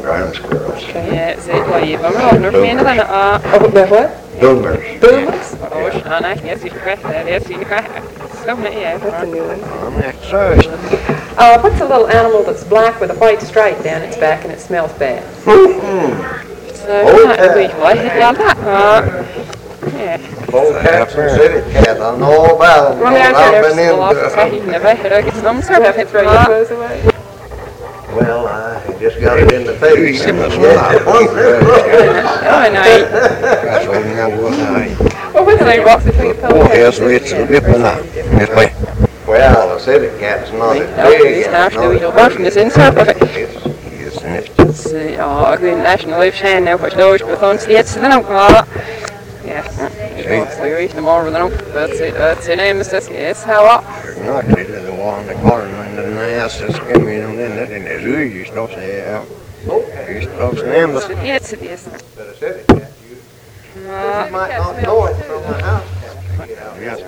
ground squirrels. Ja, zeker. Maar we nog meer dan what? Boomers. Boomers? Oh, nee, yes, you correct that. Yes, you correct. So many, yeah. That's a new one. I'm not sure. What's a little animal that's black with a white stripe down its back and it smells bad? Yeah. Old cats and city cat, I know about them. Well, there's I've been a in lot of the... never had a some You sort have to of throw your clothes away? Well, I just got it in the face. Oh, no. That's what Well, what's the difference between a polecat and a city cat? Well, a city cat's not as No, big. it's not to be watching this inside of it. It's Ja, ik weet national life zijn nou wat loos begon steeds dan ook wel. Ja. So you're eating more than that's the name is this yes how up. not really the one the corner and the ass is coming and then that in the zoo you stop say you stop name the Yes, it is. city cat. You might not know it from the house. Yes.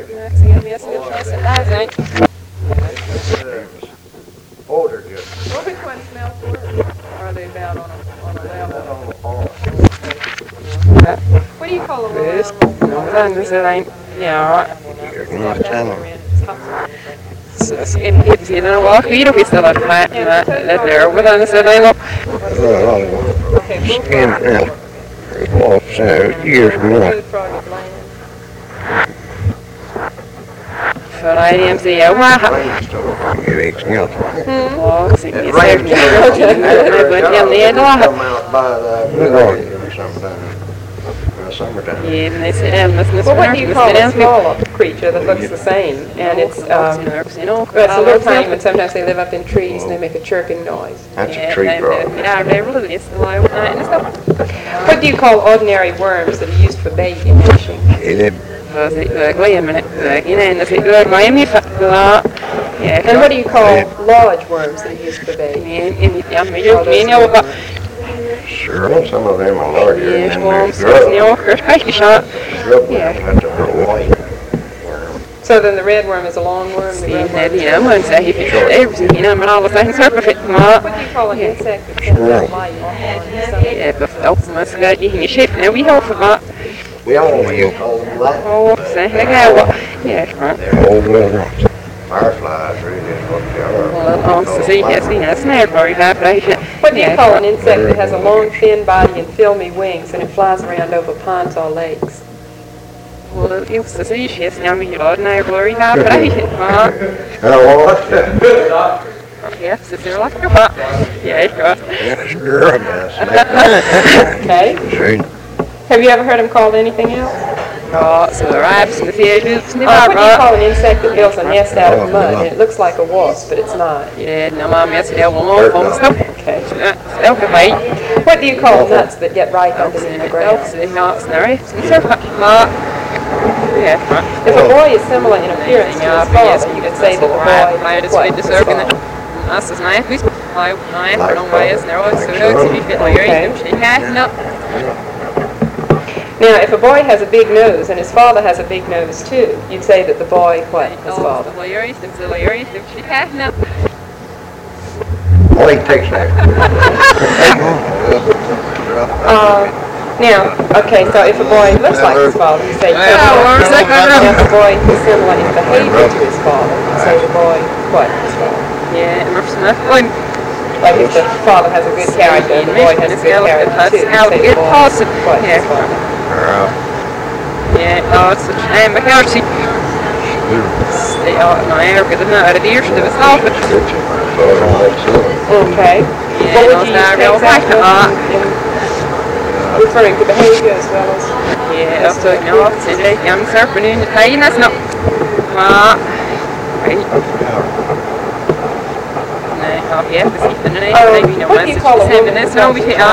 Older just Well, which one smells worse? Are they about on a level? on the farm. What do you call a little This animal? dan is het een ja. You're not telling. If you don't walk here we still have that there but then is it een Skin now. Well, so years more. Food frog is land. för IMC ja va. You vet not. Och så är det säkert. Det går inte ner då. Come out by the garden sometime. Summertime. Ja, men det är ämnes Well, what do you call a small creature that looks the same? And it's a little tiny, but sometimes they live up in trees and they make a chirping noise. That's a tree frog. Ja, det är väl det så var What do you call ordinary worms that are used for bait in fishing? wait a minute. In the figure Miami yeah. And what do you call large worms that are used for bait? Sure, some of them are larger Yes, than well, the so grub. yeah. That's a real white worm. So then the red worm is a long worm, the red worm is I'm going to say if it's but all the things are perfect. What do you call an insect that sends out light on something? Yeah, but must go in shape. Now we hope for that. We always call them black. Oh, say, yeah, right. They're old little fireflies, really, is what they are. Well, so see, that's not very vibration. What do you call an insect that has a long, thin body and filmy wings and it flies around over ponds or lakes? Well, you'll see, she's now me, Lord, and I very vibration. Yes, if you're like a yeah, it's good. That's grub, that's Okay. it. Have you ever heard him called anything else? Oh, so the rabbits and the fish, and the What do you call an insect that builds a nest out of mud? And it looks like a wasp, but it's not. yeah, no, Mom, yes, they will more stuff. Okay. Okay, What do you call nuts that get ripe underneath the ground? Yeah, If a boy is similar in appearance to his father, you could say that the boy is what? His father. That's his knife. I don't know why it's there. So it's if you feel you're she has no. Now, if a boy has a big nose and his father has a big nose too, you'd say that the boy, what? His father. She has no. Well, he takes that. Now, okay, so if a boy looks like his father, you say, now if a boy is similar in behavior to his father, you say the boy, what? His father. Yeah, Emerson. Like if the father has a good character and the boy has a good character too, you say the boy, what? His father. Yeah, oh, it's a shame, but how she... They are, no, Erica didn't know how to do it herself, but... Okay. Yeah, What would no, you it's not use real text right. in referring to behavior as well as... Yeah, so, no, it's a young serpent in the pain, that's not... Right. Nee, ja, precies. What do you call a woman?